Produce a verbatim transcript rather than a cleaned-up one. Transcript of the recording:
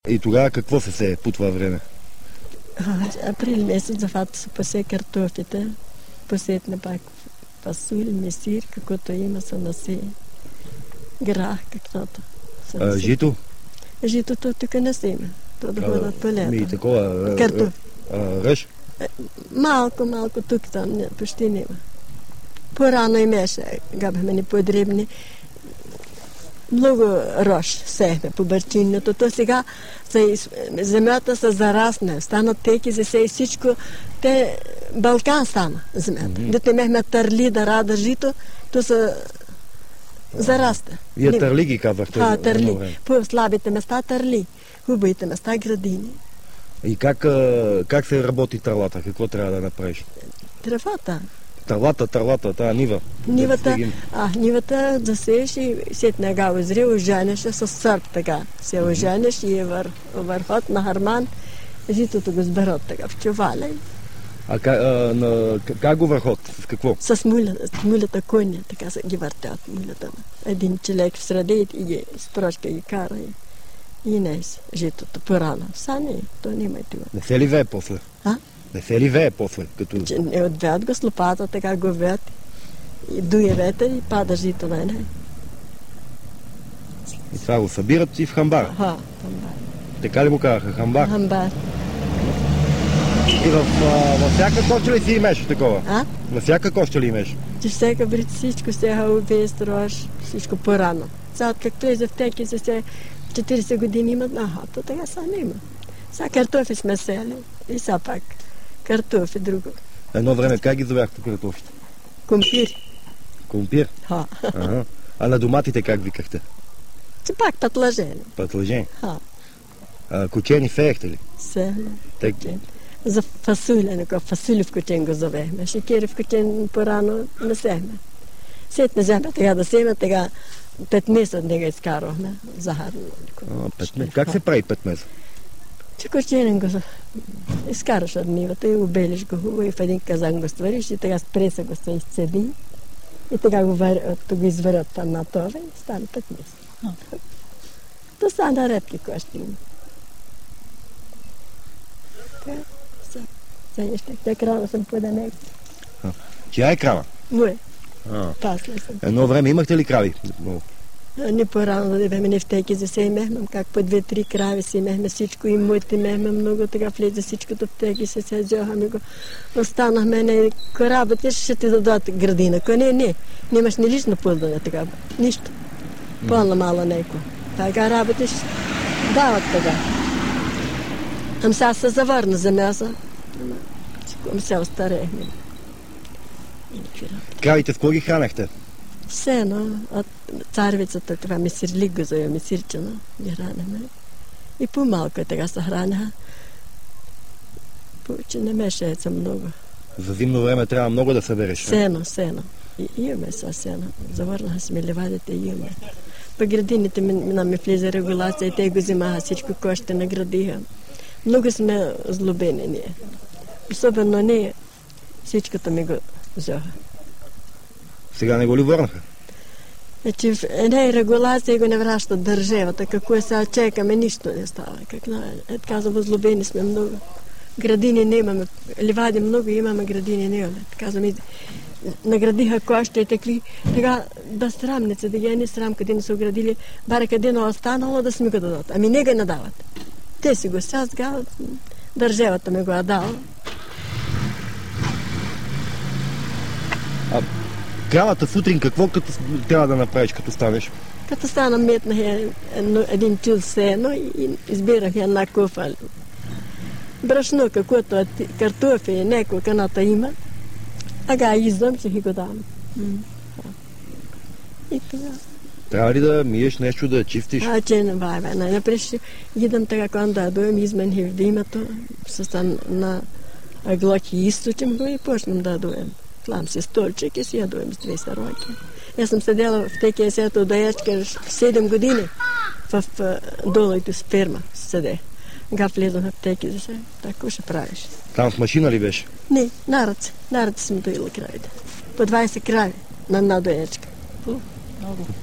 И тогава какво се сее по това време? Април месец захвата се посе картофите, посетне пак фасули, месир, каквото има се насе, грах, каквото. А, жито? Житото тук не се има. То да ходят по лето. И такова... Картоф. Ръж? Малко, малко тук там, не, почти няма. По-рано имаше, габахме ни по-дребни. Много рош сехме по бърчинното. То сега земята се зарасне, станат теки за се и всичко. Те Балкан стана земята. Mm-hmm. Дето имахме търли да рада жито, то се зарасте. Вие търли ги казахте? А, търли. По слабите места търли, хубавите места градини. И как, как се работи търлата? Какво трябва да направиш? Тревата. Търлата, търлата, тази нива. Нивата, а, нивата засееш и след нега озри, оженеш с сърп така. Се оженеш и е вър, върхот на харман, житото го сберат така в чувала. А, а на, как го върхот? С какво? С мулята, с мулята коня, така се ги въртят мулята. Един човек в среди и ги строчка ги кара и, и не си житото порано. Са не, то няма и това. Не се ли вее после? А? Не се ли вее после? Като... Не отвеят го с лопата, така го веят и дуе ветър и пада жито на не. И това го събират и в хамбар? Ага, хамбар. Така ли му казаха? Хамбар? Хамбар. И в, а, във всяка коща ли си имеш такова? А? На всяка коща ли имеш? Че всяка брит всичко сега обест, рош, всичко по-рано. Сега как влезе в теки, за сега четиридесет години имат, аха, то така сега не има. Сега картофи сме сели и сега пак картофи друго. Едно време как ги зовяхте картофите? Компир. Компир? Ха. Ага. А на доматите как викахте? Че пак пътлажени. Пътлажени? Ха. А, кучени феехте ли? Сели. Так... За фасуля, неко фасули в кучен го зовехме. Шикери в кучен по-рано не сехме. Сетне земя тега да семе, тега петмес от нега изкарахме. Захарно. Как се прави петмес? Че кученен го изкараш от нивата и обелиш го хубаво и в един казан го ствариш и тега с преса го се изцеди и тега го, го изварят там на това и стане петмес. То стана репки кощи има. Сега ще те крава съм поданек. Чия е крава? Моя. А. Пасла съм. Едно време имахте ли крави? Не по-рано да бяхме не в теки за се имахме, как по две-три крави си имахме всичко и моите имахме много, така влезе всичкото в теки, се се взехаме го. Останахме, не, корабите ще ти дадат градина, ко не, не, нямаш ни лично пълдане така, нищо. Пълна мала неко. Така работи ще дават така. Ам сега се завърна за мяса. Ам се остарехме. Кравите с кого ги хранехте? Сено, от царвицата, това мисирлик го зове, мисирчено, ги хранеме. И по-малко така се храняха. Повече не меше яйца много. За зимно време трябва много да събереш. Сено, сено. И имаме са сено. Завърнаха сме ливадите и имаме. По градините ми влезе регулация и те го взимаха всичко, кощи наградиха. Много сме злобени ние. Особено ние. Всичкото ми го взеха. Сега не го ли върнаха? Значи в една регулация го не вращат държавата. Какво е сега чекаме, нищо не става. Как на... Ето каза, възлобени сме много. Градини не имаме. Ливади много имаме, градини не имаме. Казваме, наградиха коща и такви. Така да срамница, да ги не срам, къде не са оградили. Баре къде не останало да сме го дадат. Ами не го не дават. Те си го сега, държавата ми го е дала. А кравата сутрин какво като, трябва да направиш, като станеш? Като стана метнах един чул сено и избирах една куфа. Брашно, каквото е картофи, неко каната има, ага издам, ще ги го дам. И това. Трябва ли да миеш нещо, да чистиш? А, че не бавя. Напред ще идам така, когато да доем, измених в димато, с на глоки източим го и почнем да доем. Клам си столчик и си я доем с две сароки. Аз съм седела в теки сето доячка седем години в долото с ферма седе. Га влезох в теки за се. Тако ще правиш. Там с машина ли беше? Не, на ръце. На ръце съм доила кравите. По двайсет крави на една доячка. Много.